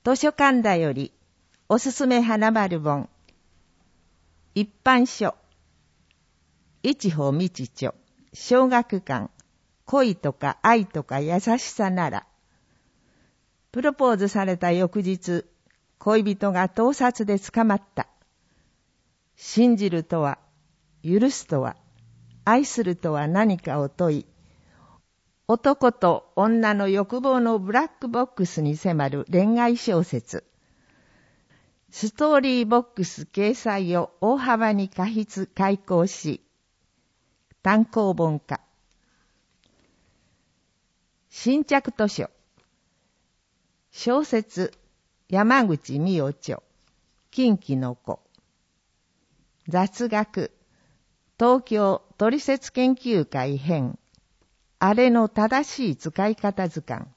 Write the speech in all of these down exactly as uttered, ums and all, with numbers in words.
図書館だよりおすすめ花丸本一般書一歩道著小学館恋とか愛とか優しさなら。プロポーズされた翌日、恋人が盗撮で捕まった。信じるとは、許すとは、愛するとは何かを問い、男と女の欲望のブラックボックスに迫る恋愛小説。ストーリーボックス掲載を大幅に過筆開講し、単行本化。新着図書。小説、山口美代著、近畿の子。雑学、東京トリセツ研究会編。あれの正しい使い方図鑑。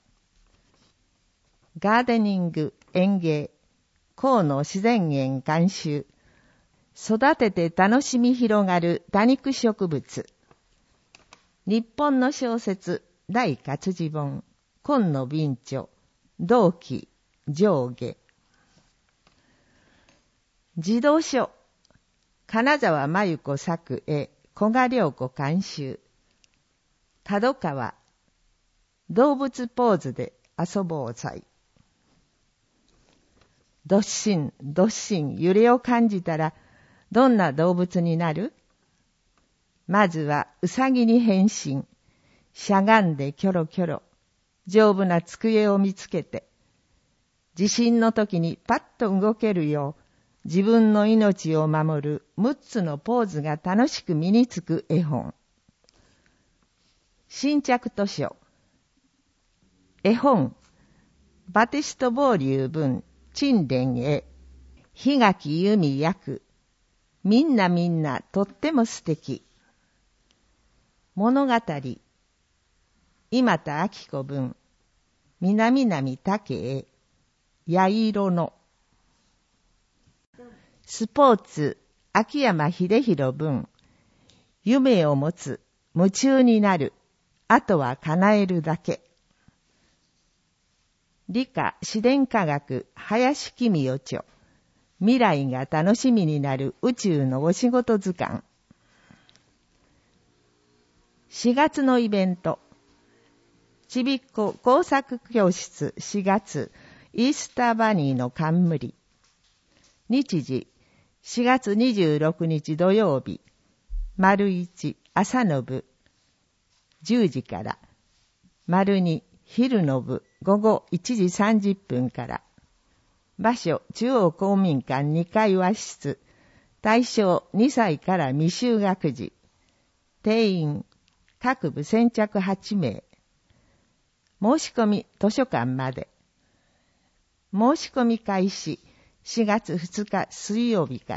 ガーデニング、園芸、河野自然園監修。育てて楽しみ広がる多肉植物。日本の小説、大活字本、今野備著、同期、上下。児童書、金沢真由子作絵、古賀良子監修。角川、動物ポーズで遊ぼう祭。どっしん、どっしん、揺れを感じたら、どんな動物になる？まずは、うさぎに変身。しゃがんでキョロキョロ。丈夫な机を見つけて。地震の時にパッと動けるよう、自分の命を守るむっつのポーズが楽しく身につく絵本。新着図書。絵本、バティスト・ボーリュー文、陳蓮絵、檜垣由美訳。みんなみんなとっても素敵。物語、今田明子文、南南武絵、八色の。スポーツ、秋山秀弘文、夢を持つ、夢中になる、あとは叶えるだけ。理科自然科学、林公代著、未来が楽しみになる宇宙のお仕事図鑑。しがつのイベント、ちびっこ工作教室しがつ、イースターバニーの冠。日時、しがつにじゅうろくにち土曜日、丸一朝の部、じゅうじから、丸二昼の部、午後いちじさんじゅっぷんから。場所、中央公民館にかい和室。対象にさいから未就学児。定員、各部先着はちめい。申し込み図書館まで。申し込み開始しがつふつか水曜日から。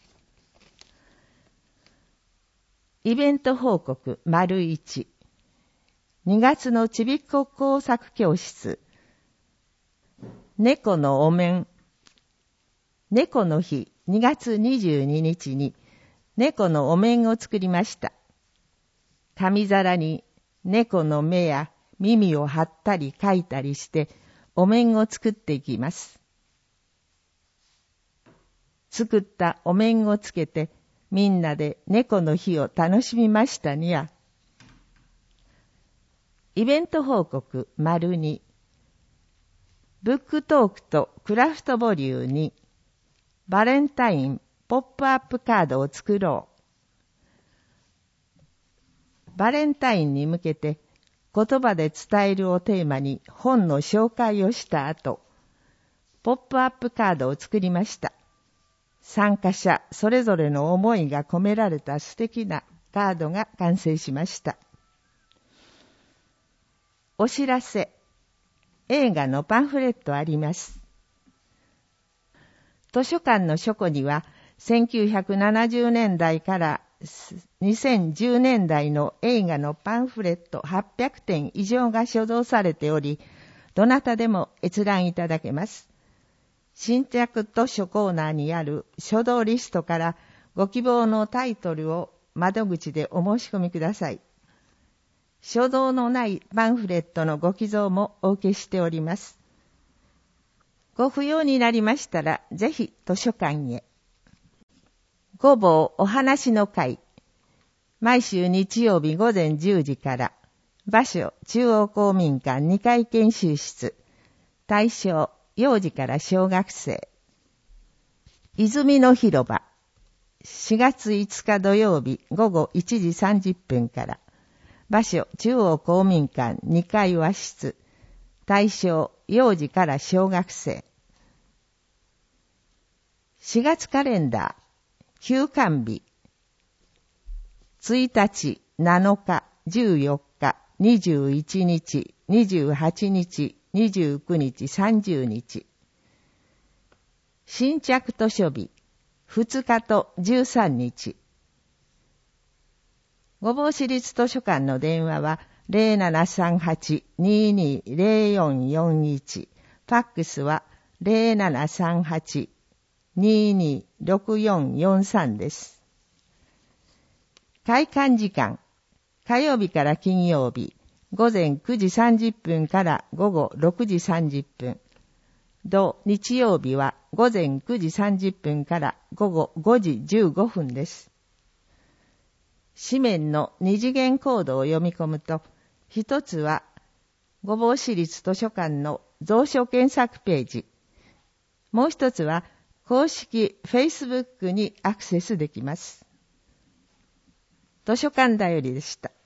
イベント報告丸一。にがつのちびっこ工作教室。猫のお面。猫の日にがつにじゅうににちに猫のお面を作りました。紙皿に猫の目や耳を貼ったり描いたりしてお面を作っていきます。作ったお面をつけてみんなで猫の日を楽しみましたにゃ。イベント報告丸に。ブックトークとクラフトボリューにバレンタインポップアップカードを作ろう。バレンタインに向けて言葉で伝えるをテーマに本の紹介をした後、ポップアップカードを作りました。参加者それぞれの思いが込められた素敵なカードが完成しました。お知らせ。映画のパンフレットあります。図書館の書庫にはせんきゅうひゃくななじゅうねんだいからにせんじゅうねんだいの映画のパンフレットはっぴゃくてん以上が所蔵されており、どなたでも閲覧いただけます。新着図書コーナーにある書道リストからご希望のタイトルを窓口でお申し込みください。書道のないパンフレットのご寄贈もお受けしております。 ご不要になりましたら、ぜひ図書館へ。ごぼうお話の会。毎週日曜日午前じゅうじから、場所中央公民館にかい研修室。対象幼児から小学生。泉の広場。しがついつか土曜日午後いちじさんじゅっぷんから。場所中央公民館にかい和室。対象幼児から小学生。しがつカレンダー。休館日。ついたち、なのか、じゅうよっか、にじゅういちにち、にじゅうはちにち、にじゅうくにち、さんじゅうにち。新着図書日、ふつかとじゅうさんにち。御坊市立図書館の電話は ゼロななさんはち にーにー ゼロよんよんいち、ファックスは ゼロななさんはち にーにー ろくよんよんさんです。開館時間、火曜日から金曜日、午前くじさんじゅっぷんから午後ろくじさんじゅっぷん。同日曜日は午前くじさんじゅっぷんから午後ごじじゅうごふんです。紙面の二次元コードを読み込むと、一つは御坊市立図書館の蔵書検索ページ、もう一つは公式 Facebook にアクセスできます。図書館だよりでした。